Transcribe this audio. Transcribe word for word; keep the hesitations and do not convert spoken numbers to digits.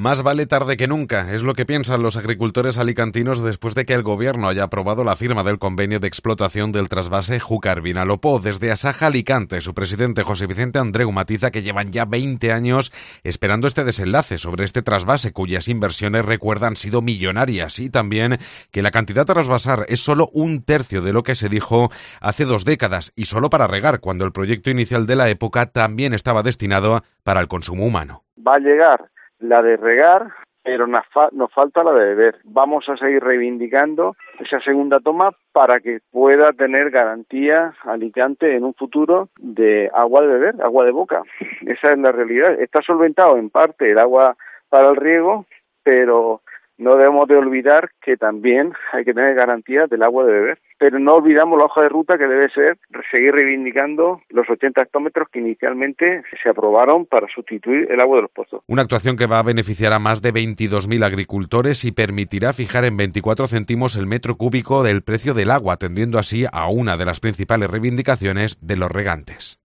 Más vale tarde que nunca, es lo que piensan los agricultores alicantinos después de que el gobierno haya aprobado la firma del convenio de explotación del trasvase Júcar-Vinalopó. Desde Asaja Alicante, su presidente José Vicente Andreu matiza que llevan ya veinte años esperando este desenlace sobre este trasvase, cuyas inversiones, recuerda, han sido millonarias, y también que la cantidad a trasvasar es solo un tercio de lo que se dijo hace dos décadas, y solo para regar, cuando el proyecto inicial de la época también estaba destinado para el consumo humano. Va a llegar la de regar, pero nos, fa- nos falta la de beber. Vamos a seguir reivindicando esa segunda toma para que pueda tener garantía Alicante en un futuro de agua de beber, agua de boca. Esa es la realidad. Está solventado en parte el agua para el riego, pero no debemos de olvidar que también hay que tener garantía del agua de beber. Pero no olvidamos la hoja de ruta, que debe ser seguir reivindicando los ochenta hectómetros que inicialmente se aprobaron para sustituir el agua de los pozos. Una actuación que va a beneficiar a más de veintidós mil agricultores y permitirá fijar en veinticuatro céntimos el metro cúbico del precio del agua, atendiendo así a una de las principales reivindicaciones de los regantes.